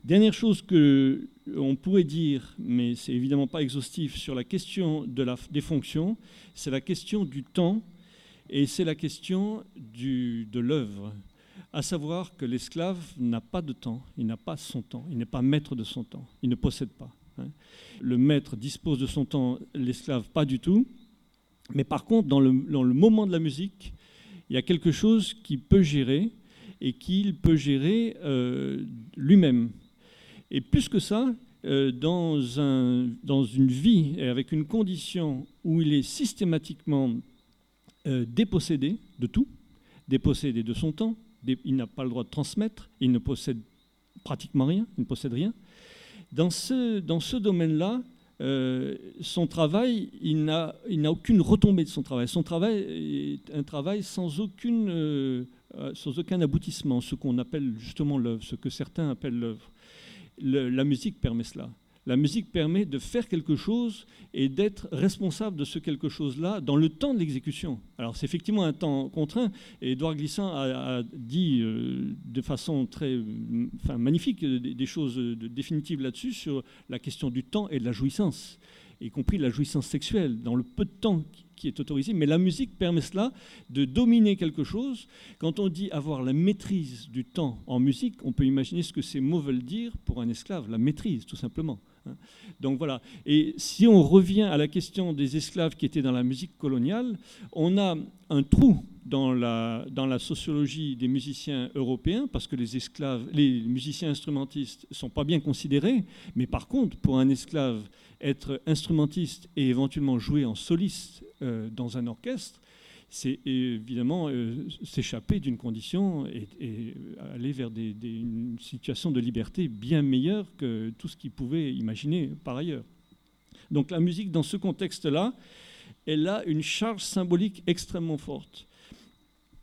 Dernière chose qu'on pourrait dire, mais c'est évidemment pas exhaustif, sur la question des fonctions, c'est la question du temps et c'est la question de l'œuvre. À savoir que l'esclave n'a pas de temps, il n'a pas son temps, il n'est pas maître de son temps, il ne possède pas. Le maître dispose de son temps, l'esclave pas du tout. Mais par contre, dans le moment de la musique, il y a quelque chose qu'il peut gérer et qu'il peut gérer lui-même. Et plus que ça, dans une vie et avec une condition où il est systématiquement dépossédé de tout, dépossédé de son temps, il n'a pas le droit de transmettre, il ne possède pratiquement rien, il ne possède rien. Dans ce domaine-là, son travail, il n'a aucune retombée de son travail. Son travail est un travail sans aucun aboutissement, ce qu'on appelle justement l'œuvre, ce que certains appellent l'œuvre. La musique permet cela. La musique permet de faire quelque chose et d'être responsable de ce quelque chose-là dans le temps de l'exécution. Alors c'est effectivement un temps contraint, et Édouard Glissant a dit de façon très magnifique des choses définitives là-dessus sur la question du temps et de la jouissance, y compris la jouissance sexuelle, dans le peu de temps qui est autorisé. Mais la musique permet cela, de dominer quelque chose. Quand on dit avoir la maîtrise du temps en musique, on peut imaginer ce que ces mots veulent dire pour un esclave, la maîtrise, tout simplement. Donc voilà. Et si on revient à la question des esclaves qui étaient dans la musique coloniale, on a un trou dans la sociologie des musiciens européens, parce que les musiciens instrumentistes ne sont pas bien considérés, mais par contre, pour un esclave, être instrumentiste et éventuellement jouer en soliste dans un orchestre, c'est évidemment s'échapper d'une condition et aller vers une situation de liberté bien meilleure que tout ce qu'ils pouvaient imaginer par ailleurs. Donc la musique, dans ce contexte-là, elle a une charge symbolique extrêmement forte.